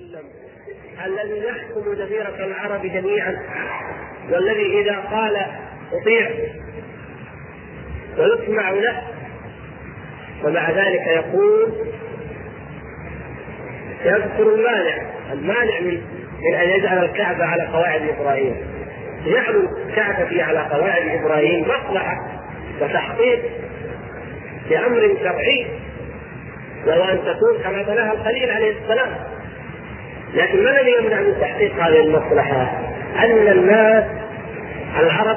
وسلم الذي يحكم جزيرة العرب جميعا، والذي إذا قال أطيع ويسمع له، ومع ذلك يقول يذكر المانع من أن يجعل الكعبة على قواعد إبراهيم. يجعل الكعبة على قواعد إبراهيم مصلحة وتحقيق لأمر شرعي، وهو أن تكون كما بناها الخليل عليه السلام. لكن ما الذي يمنع من تحقيق هذه المصلحة؟ أن الناس العرب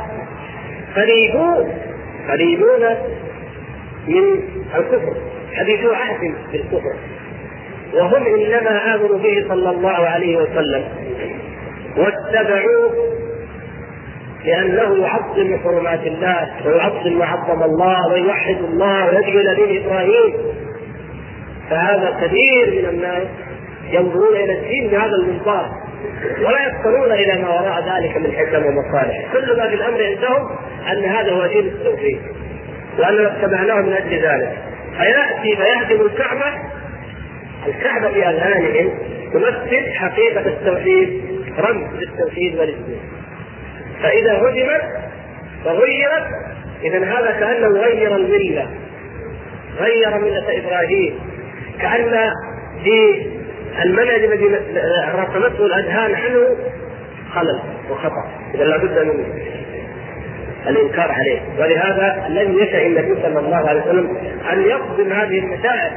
قريبون من الكفر، حديثو عهد بالكفر، وهم إنما آمنوا به صلى الله عليه وسلم واتبعوه لأنه يعظم حرمات الله ويعظم وعظم الله ويوحد الله ويدعو إلى دين إبراهيم. فهذا كثير من الناس ينظرون إلى الدين بهذا المنظار، ولا يفكرون إلى ما وراء ذلك من حكم ومصالح. كل ما في الأمر عندهم أن هذا هو دين التوحيد، وأننا اتبعناه من أجل ذلك. فيأتي فيهدم الكعبة في أذهانهم تمثل حقيقة التوحيد، رمز للتوحيد والإسلام. فإذا هدمت وغيرت، إذن هذا كأنه غير الملة، غير ملة إبراهيم، كأن في المنهج الذي رسمته الأذهان عنه خلل وخطأ، إذا لابد من الإنكار عليه. ولهذا لم يشأ النبي صلى الله عليه وسلم أن يقدم هذه المسائل.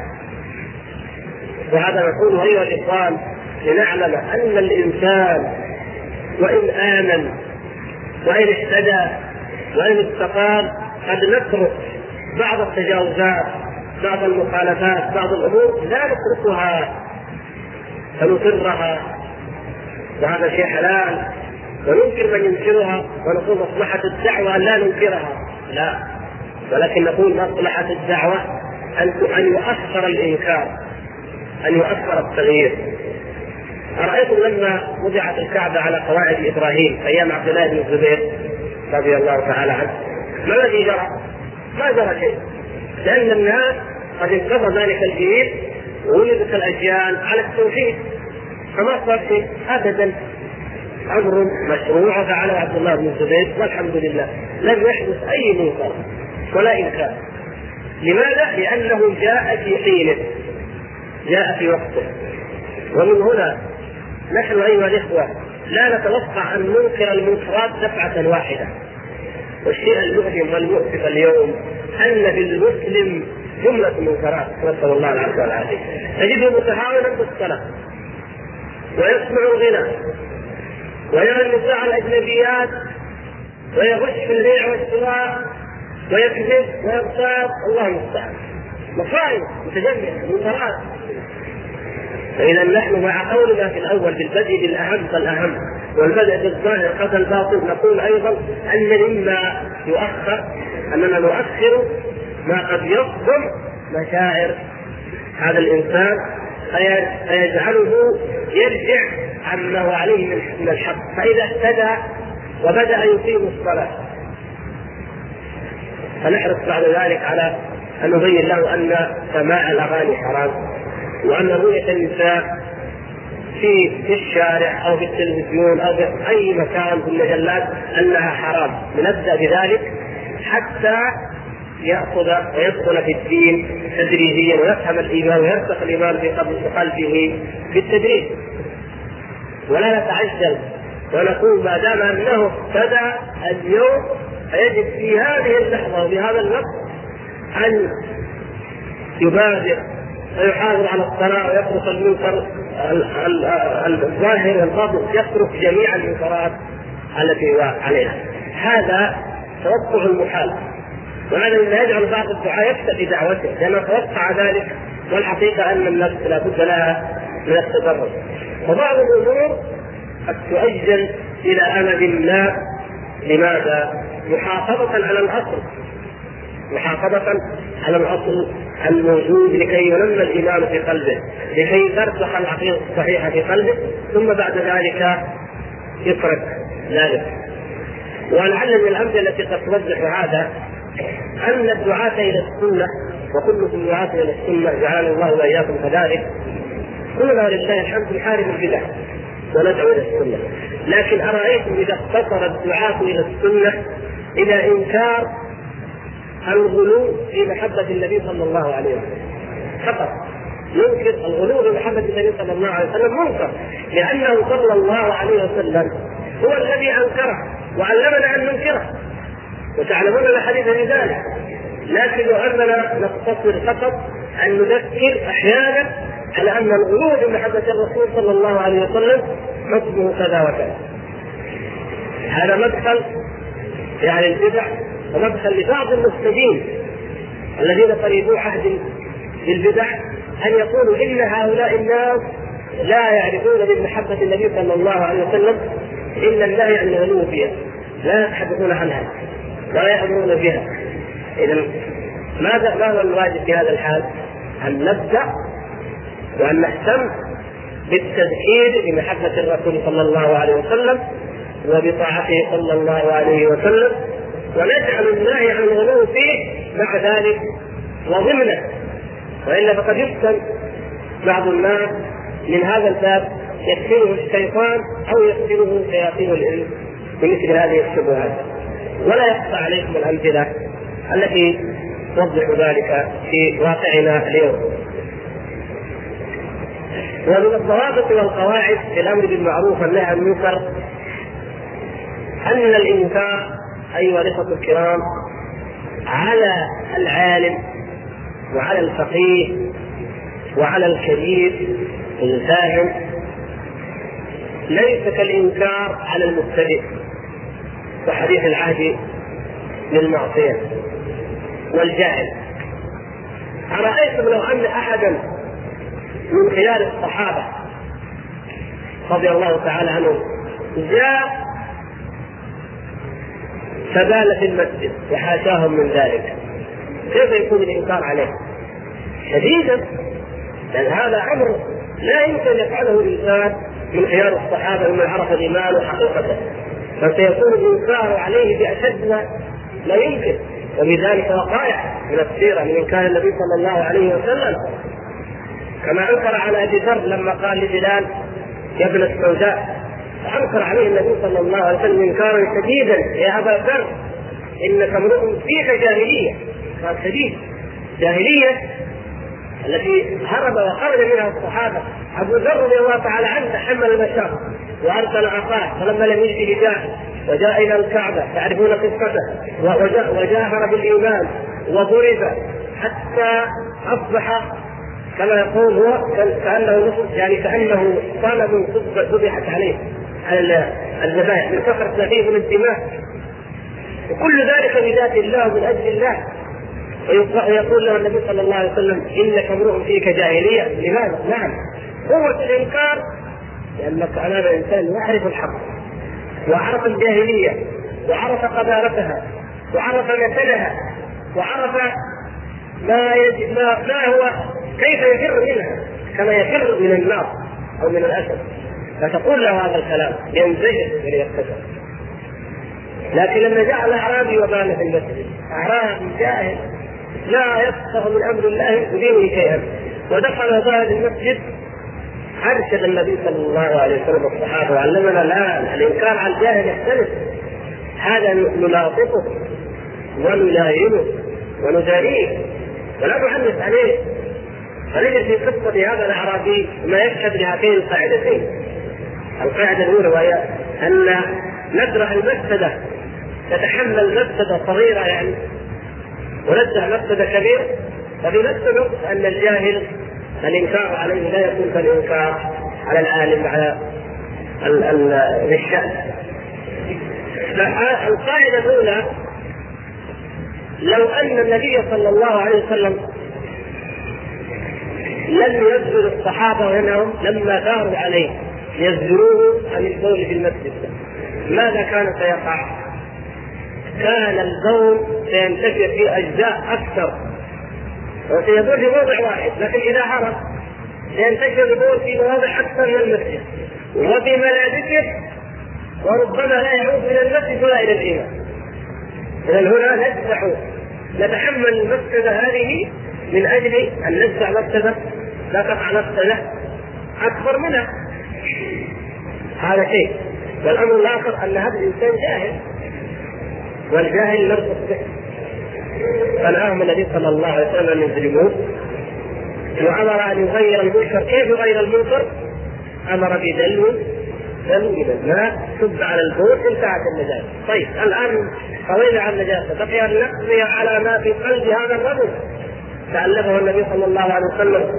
وهذا نقول أيها الإخوان لنعلم أن الإنسان وإن آمن وإن اهتدى وإن استقام قد نترك بعض التجاوزات، بعض المخالفات، بعض الأمور لا نتركها فنقرها وهذا شيء حلال، وننكر من ينكرها ونقول مصلحة الدعوة أن لا ننكرها، لا، ولكن نقول مصلحة الدعوة أن يؤخر الإنكار، أن يؤخر التغيير. أرأيتم لما وضعت الكعبة على قواعد إبراهيم أيام عبد الله بن الزبير رضي الله تعالى عنه، ما الذي جرى؟ ما جرى شيء، لأن الناس قد انقضى ذلك الجيل وولدت الأجيال على التوحيد، فما صار شيء أبدا. أمر مشروع فعله عبد الله بن الزبير والحمد لله، لم يحدث أي منكر ولا إنكار. لماذا؟ لأنه جاء في حينه، جاء في وقته. ومن هنا نحن أيها الإخوة لا نتوقع أن ننكر المنكرات دفعة واحدة. والشيء المؤلم والمؤسف اليوم أن في المسلم جملة منكرات، نسأل الله العافية والعافية. تجده متهاونا بالصلاة ويسمع الغنى ويرى النساء الأجنبيات ويغش في البيع والشراء ويكذب ويغتاب، الله المستعان، مصائب متجمعة منكرات. فإذا نحن مع قولنا في الأول بالبدء بالأهم فالأهم والبدء بالظاهر قبل الباطن، نقول أيضا أن مما يؤخر أننا نؤخر ما قد يصدم مشاعر هذا الإنسان فيجعله يرجع عما هو عليه من الحق. فإذا اهتدى وبدأ يقيم الصلاة فنحرص بعد ذلك على أن نبين له أن سماع الأغاني حرام، وأن رؤية النساء في الشارع أو في التلفزيون أو في أي مكان في المجلات أنها حرام. نبدأ بذلك حتى يأخذ ويدخل في الدين تدريجيا ويفهم الإيمان ويرسخ الإيمان في قلبه بالتدريج، ولا نتعجل ونقول ما دام أنه ابتدأ اليوم فيجب في هذه اللحظة وبهذا الوقت أن يبادر ويحافظ على الصلاة ويترك المنكر الظاهر والباطن، يترك جميع المنكرات التي هو عليها. هذا توقع المحال، وهذا مما يجعل بعض الدعاء يفتى بدعوته لأنه توقع ذلك، والحقيقة أن النفس لا بد لها من التدرج. وبعض الأمور قد تؤجل إلى أمد ما. لماذا؟ محافظة على الأصل، محافظة على الأصل الموجود لكي ينمى الإيمان في قلبه، لكي ترسخ العقيدة الصحيحة في قلبه، ثم بعد ذلك يترك ذلك. ولعل من الأمثلة التي قد توضح هذا أن الدعاة إلى السنة، وكلكم دعاة إلى السنة جعلنا الله وإياكم كذلك، كلنا ولله الحمد نحارب البدع وندعو الى السنه، لكن ارايتم اذا اقتصر الدعاة الى السنه الى انكار الغلو في محبه النبي صلى الله عليه وسلم فقط، ينكر الغلو في محبه النبي صلى الله عليه وسلم منكر، لانه صلى الله عليه وسلم هو الذي انكره وعلمنا ان ننكره، وتعلمون الحديث في ذلك. لكن لو اننا نقتصر فقط ان نذكر احيانا على ان الغلو في محبه الرسول صلى الله عليه وسلم حكمه كذا وكذا، هذا مدخل يعني البدع ومدخل لبعض المفسدين الذين قريبوا عهد بالبدع ان يقولوا ان هؤلاء الناس لا يعرفون من محبه النبي صلى الله عليه وسلم الا النهي عن الغلو فيها، لا يتحدثون عنها ولا يأمرون بها. اذا ما هو الواجب في هذا الحال؟ ان نبدا وان نهتم بالتذكير بمحبه الرسول صلى الله عليه وسلم وبطاعته صلى الله عليه وسلم، ونجعل النهي عن الغلو فيه مع ذلك وضمنه، والا فقد يفتن بعض الناس من هذا الباب، يفتنه الشيطان او يفتنه شياطين الانس بمثل هذه الشبهات. ولا يخفى عليكم الامثله التي توضح ذلك في واقعنا اليوم. ومن الضوابط والقواعد في الامر بالمعروف والنهي عن المنكر ان الانكار ايها الاخوه الكرام على العالم وعلى الفقيه وعلى الكبير الفاهم ليس كالإنكار على المبتدئ وحديث العهد للمعصية والجاهل. أرأيتم لو أن أحدا من خيار الصحابة رضي الله تعالى عنهم جاء فبال في المسجد وحاشاهم من ذلك، كيف يكون الإنكار عليه؟ شديدا، لأن هذا أمر لا يمكن يفعله الإنسان من خيار الصحابة ومن عرف الإيمان وحقيقته، فسيكون الإنكار عليه بأشد ما يمكن. وبذلك وقائع من السيرة من إنكار النبي صلى الله عليه وسلم، كما أنكر على أبي ذر لما قال لبلال يا ابن السوداء، فأنكر عليه النبي صلى الله عليه وسلم إنكارا شديدا: يا أبا ذر إنك امرؤ فيك جاهلية. قال شديد، جاهلية التي هرب وخرج منها الصحابة. أبو ذر رضي الله تعالى عنه تحمل المشاق وأرسل عصاه، فلما لم يجد جاء وجاء إلى الكعبة، تعرفون قصته، وجاهر بالإيمان وضرب حتى أصبح كما يقول هو كأنه نصف، يعني كأنه صنم ذبحت عليه على الذبائح من كثرة ما فيه من الدماء، وكل ذلك بذات الله من أجل الله. ويقول له النبي صلى الله عليه وسلم إنك امرؤ فيك جاهلية. لماذا؟ نعم، قوة الإنكار لأنك أمام إنسان يعرف الحق وعرف الجاهلية وعرف قذارتها وعرف مثلها وعرف ما هو كيف يفر منها كما يفر من النار أو من الأسد، فتقول له هذا الكلام ينزجر وليكتشف. لكن لما جاء الأعرابي وبان في المسجد، أعرابي جاهل لا يفقه من أمر الله ودينه شيئا، ودخل ظاهر المسجد، أرشد النبي صلى الله عليه وسلم الصحابة وعلمنا لا الإنكار على الجاهل يختلف، هذا نلاطفه ونلايمه ونداريه ولا نعنف عليه. فنجد في قصة هذا الأعرابي ما يشهد لهاتين القاعدتين. القاعدة الأولى وهي أن ندرع المفسدة تتحمل مفسدة صغيرة يعني وندرع مفسدة كبيرة، وبنفس الوقت أن الجاهل الإنكار عليه لا يكون كالإنكار على العالم على الشأن. القاعدة الأولى: لو أن النبي صلى الله عليه وسلم لم يزجر الصحابة وإنهم لما ثاروا عليه يزجروه عن البول في المسجد، ماذا كان سيقع؟ كان البول سينتشر في أجزاء أكثر وسيبول في موضع واحد، لكن إذا هرب سينتشر البول في مواضع أكثر من المسجد وبملابسه، وربما لا يعود إلى المسجد ولا إلى الإمام. إذن هنا نتحمل المفسدة هذه من أجل أن نجزع مفسدة لا تقع مفسدة أكبر منها. هذا شيء. والأمر الآخر أن هذا الإنسان جاهل، والجاهل نرفض به. فنهاهم النبي صلى الله عليه وسلم أن يظلموه، وأمر أن يغير المنكر. كيف يغير المنكر؟ أمر بدلو من الماء صب على البول انتهت النجاسة. طيب الآن قضينا عن النجاسة، بقي أن نقضي على ما في قلب هذا الرجل تألفه النبي صلى الله عليه وسلم،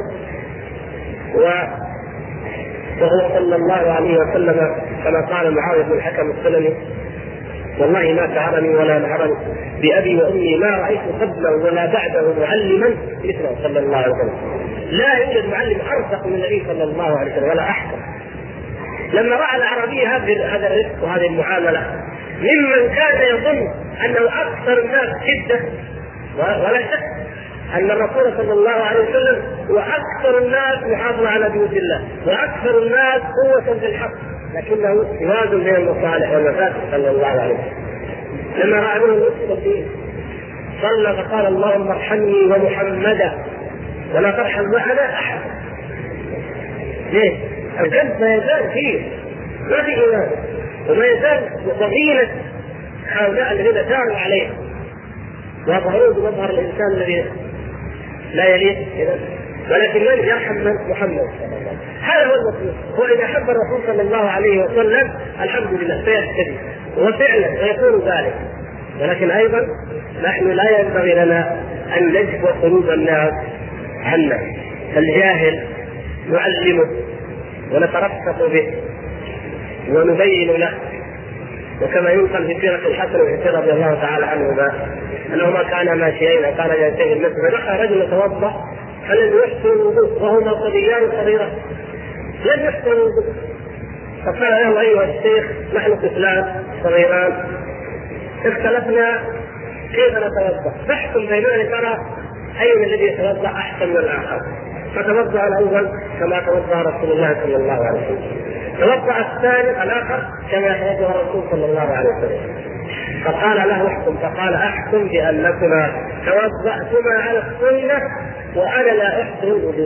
وهو صلى الله عليه وسلم كما قال معاوية بن الحكم السلمي: والله ما شعرني ولا نهرني بأبي وأمي ما رأيت قبله ولا بعده معلما مثله صلى الله عليه وسلم. لا يوجد معلم أرزق من النبي صلى الله عليه وسلم ولا أحسن. لما رأى العربي هذا الرزق وهذه المعاملة ممن كان يظن أنه أكثر الناس شدة، ولا شك أن الرسول صلى الله عليه وسلم هو أكثر الناس محافظة على بيوت الله وأكثر الناس قوة في الحق، لكنه يوازن بين المصالح والمفاسد صلى الله عليه وسلم. لما رأى منه النصف فيه صلى فقال: اللهم ارحمني ومحمدا ولا ترحم معنا أحد. ليه؟ الجنب ما يزال فيه، ما في إيمان، وما يزال ضغينة هؤلاء الذين داروا عليه وظهروا بمظهر الإنسان الذي لا يليق، ولكن من يرحم من؟ محمد. هذا هو المطلوب. وإذا حب الرسول صلى الله عليه وسلم الحمد لله سيهتدي، وفعلا سيكون ذلك. ولكن أيضا نحن لا ينبغي لنا أن نجبر قلوب الناس عنا. الجاهل نعلمه ونترفق به ونبين له. وكما ينقل في سيرة الحسن والحسين رضي الله تعالى عنهما أنهما كانا ماشيين وكان ينتهي المسجد، فدخل رجل يتوضأ فلم يحسن الوضوء وهما صبيان صغيران لم يحسن الوضوء، فقال له: أيها الشيخ نحن طفلان صغيران اختلفنا كيف نتوضأ، فاحكم بيننا ترى أي الذي يتوضأ أحسن من الآخر. فتوضأ الأول كما توضأ رسول الله صلى الله عليه وسلم، توضأ الثاني الآخر كما توضأ الرسول صلى الله عليه وسلم. فقال له: احكم. فقال: أحكم بأنكما توضأتما على السنة وأنا لا أحسن الوضوء.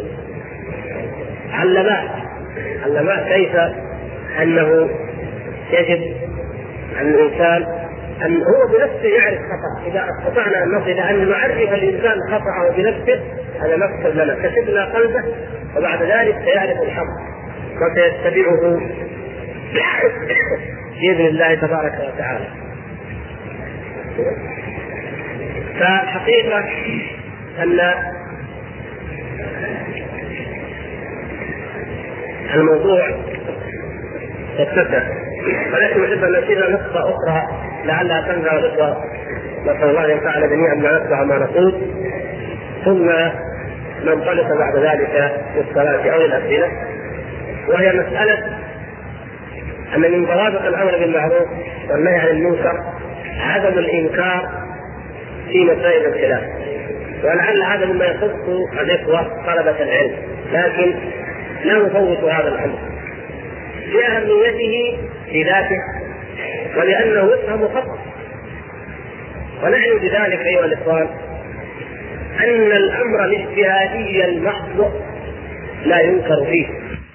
علماء كيف أنه يجب أن الإنسان أن هو بنفسه يعرف خطأ. إذا استطعنا أن نصل إلى أن نعرف الإنسان خطأه بنفسه هذا مكسب لنا، كسبنا قلبه، وبعد ذلك سيعرف الحق وسيتبعه بإذن الله تبارك وتعالى. فالحقيقة أن الموضوع يتسع، ولكن أحب أن نشير نقطة أخرى لعلها تنفع الإخوة، نسأل الله أن ينفعنا جميعا ما نسمع ما نقول، ثم ننطلق بعد ذلك للصلاة أو الأسئلة. وهي مسألة أن من ضوابط الأمر بالمعروف والنهي عن المنكر عدم الإنكار في مسائل الخلاف، ولعل هذا مما يخص الإخوة طلبة العلم، لكن لا نفوت هذا الأمر لأهميته في ذاته ولأنه يفهم خطأ. ونعني بذلك أيها الإخوان أن الأمر الاجتهادي المحض لا ينكر فيه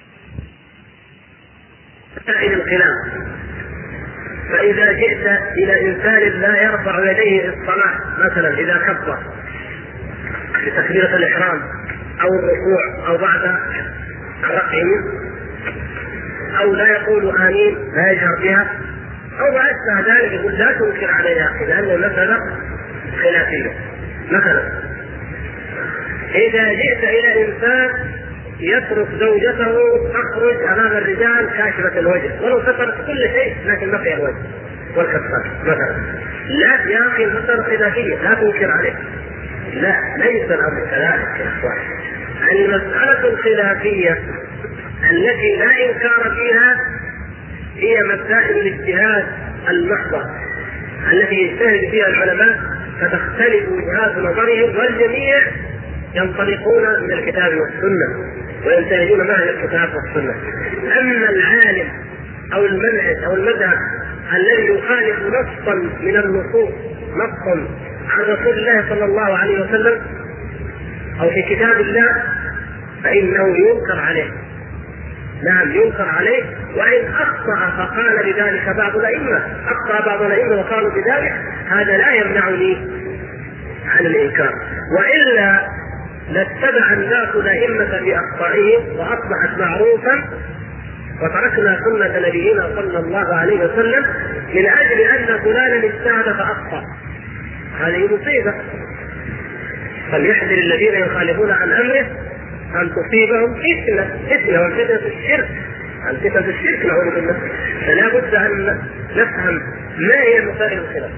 مسائل الخلاف. فإذا جئت إلى إنسان لا يرفع يديه في الصلاة مثلا إذا كبر بتكبيرة الإحرام أو الركوع أو بعد الركع، أو لا يقول آمين لا يجهر بها أو ما أشبه ذلك، يقول لا تنكر عليها لأن المسألة خلافية. مثلا إذا جئت إلى إنسان يترك زوجته تخرج أمام الرجال كاشفة الوجه ولو سترت كل شيء لكن بقي الوجه والكفار مثلا، لا يا أخي المسألة خلافية لا تنكر عليه. لا، ليس الأمر كذلك يا إخوان. المسألة الخلافية التي لا إنكار فيها هي مسائل الاجتهاد المحضة التي يجتهد فيها العلماء فتختلف وجهات نظرهم والجميع ينطلقون من الكتاب والسنة وينتهجون معه الكتاب والسنة. أما العالم أو المنهج أو المذهب الذي يخالف نصا من النصوص، نصا عن رسول الله صلى الله عليه وسلم أو في كتاب الله، فإنه ينكر عليه نعم ينكر عليه، وإن أخطأ فقال لذلك بعض الأئمة، أخطأ بعض الأئمة وقالوا بذلك، هذا لا يمنعني عن الإنكار. وإلا لاتبع الناس الأئمة بأخطائهم وأصبحت معروفا، وتركنا سنة نبينا صلى الله عليه وسلم من أجل أن فلانا اجتهد فأخطأ. هذه مصيبة. فليحذر الذين يخالفون عن أمره أن تصيبهم فتنة وفتنة الشرك، عن فتنة الشرك نعوذ بالله. فلا بد أن نفهم ما هي مسائل الخلاف.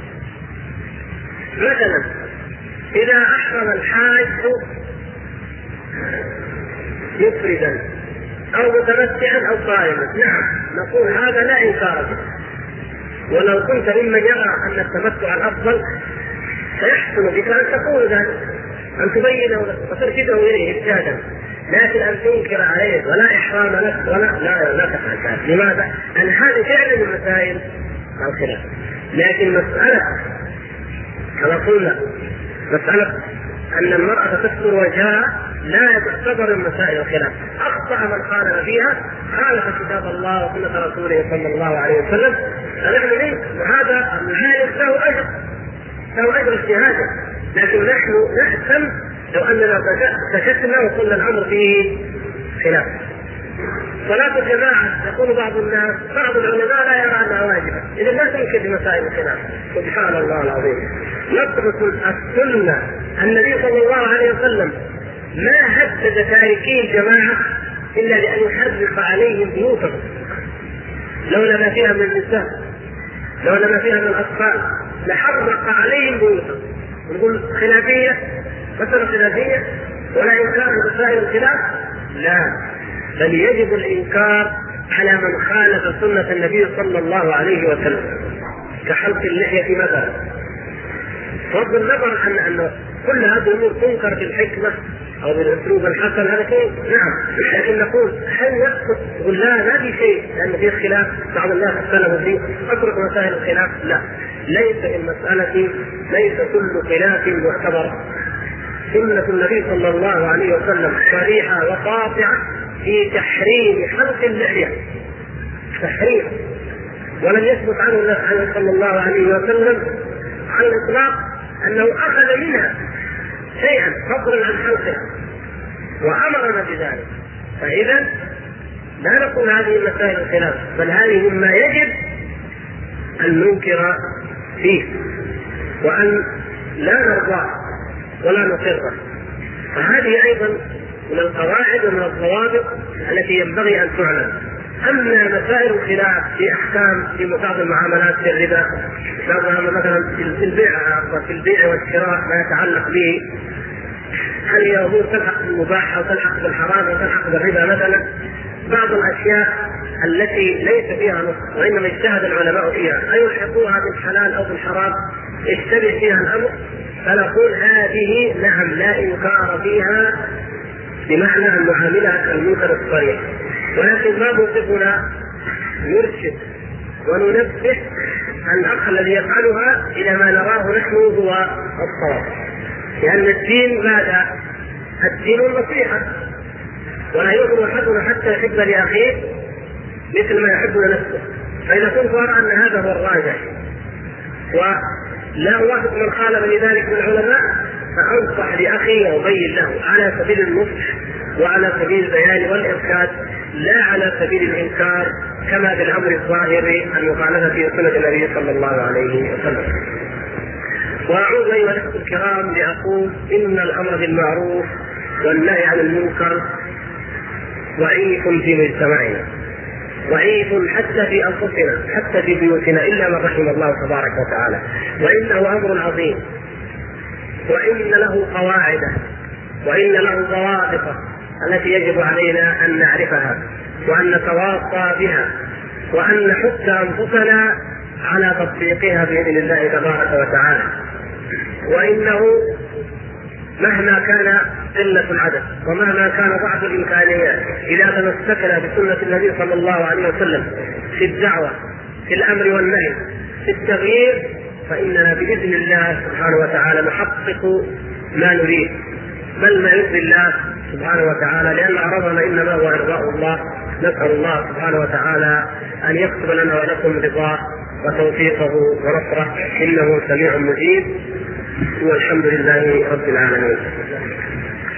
مثلا إذا أحرم الحاج مفردا أو متمتعا أو قائما، نعم نقول هذا لا إنكار به. ولو كنت ممن يرى أن التمتع الأفضل فيحسن بك أن تقول ذلك، أن تبينه وترشده إليه إرشادا، لكن أن تنكر عليه ولا إحرام لك لا تفعل ذلك. لماذا؟ أن هذه فعلا من مسائل الخلاف. لكن مسألة كما قلنا، مسألة أن المرأة تستر وجهها لا تعتبر من مسائل الخلاف. أخطأ من خالف فيها، خالف كتاب الله وسنة رسوله صلى الله عليه وسلم، فنحن هذا الخالف له أجر اجتهاده، لكن نحن نحسن لو أننا سكتنا وقلنا الأمر فيه خلاف. صلاة الجماعة يقول بعض الناس، بعض العلماء لا يرى أنها واجبة، إذا لا تنكر بمسائل الخلاف. سبحان الله العظيم. نترك السنة. النبي صلى الله عليه وسلم ما هدد تاركي الجماعة إلا لأن يحرق عليهم بيوتهم، لولا ما فيها من النساء، لولا ما فيها من الأطفال لحرق عليهم بيوتهم. نقول خلافية، مثلا خلافية ولا إنكار مسائل الخلاف؟ لا، بل يجب الإنكار على من خالف سنة النبي صلى الله عليه وسلم، كحلق اللحية مثلا. بغض النظر أن كل هذه الأمور تنكر بالحكمة أو بالأسلوب الحسن، هذا شيء نعم، لكن نقول هل يسقط؟ تقول لا في شيء لأن فيه خلاف، بعض الناس اختلفوا فيه، أترك مسائل الخلاف؟ لا، ليس المسألة، ليس كل خلاف معتبر. سنة النبي صلى الله عليه وسلم صريحة وقاطعة في تحريم حلق اللحية، تحريم، ولم يثبت عنه صلى الله عليه وسلم على الإطلاق أنه أخذ منها شيئا فضلا عن حلقها وأمرنا بذلك. فإذا لا نقول هذه مسائل الخلاف، بل هذه مما يجب أن ننكر فيه وأن لا نرضى ولا نقره. فهذه أيضا من القواعد ومن الضوابط التي ينبغي أن تعلم. أما مسائل الخلاف في أحكام في بعض المعاملات في الربا، مثلا في البيع والشراء ما يتعلق به، هل هي أمور تلحق بالمباح أو تلحق بالحرام أو تلحق بالربا مثلا، بعض الأشياء التي ليس فيها نص وإنما اجتهد العلماء فيها أيلحقوها بالحلال أو بالحرام، يشتبه فيها الأمر، فنقول هذه نعم لا إنكار فيها بمعنى أن نعاملها كالمنكر الصريح، ولكن ما موقفنا نرشد وننبه الأخ الذي يفعلها إلى ما نراه نحن هو الصواب، لأن الدين ماذا؟ الدين النصيحة، ولا يؤمن أحدنا حتى يحب لأخيه مثل ما يحب لنفسه. فإذا كنت أرى أن هذا هو الراجح ولا أوافق من خالف لذلك من العلماء، فأنصح لأخي وأبين له على سبيل النصح وعلى سبيل البيان والإرشاد، لا على سبيل الإنكار كما بالأمر الظاهر المخالفة في سنة النبي صلى الله عليه وسلم. وأعوذ أيها الأخوة الكرام لأقول إن الأمر بالمعروف والنهي عن المنكر ضعيف في مجتمعنا، ضعيف حتى في أنفسنا، حتى في بيوتنا، إلا من رحم الله تبارك وتعالى. وإنه أمر عظيم، وإن له قواعده، وإن له ضوابطه التي يجب علينا أن نعرفها وأن نتواصى بها وأن نحث أنفسنا على تطبيقها بإذن الله تبارك وتعالى. وإنه مهما كان قلة العدد ومهما كان ضعف الإمكانيات، إذا تمسكنا بسنة النبي صلى الله عليه وسلم في الدعوة، في الأمر والنهي، في التغيير، فإننا بإذن الله سبحانه وتعالى نحقق ما نريد، بل ما يرضي الله سبحانه وتعالى، لأن غرضنا إنما هو إرضاء الله نسأل الله سبحانه وتعالى أن يكتب لنا ولكم رضاه وتوفيقه ونصره، إنه سميع مجيب، والحمد لله رب العالمين.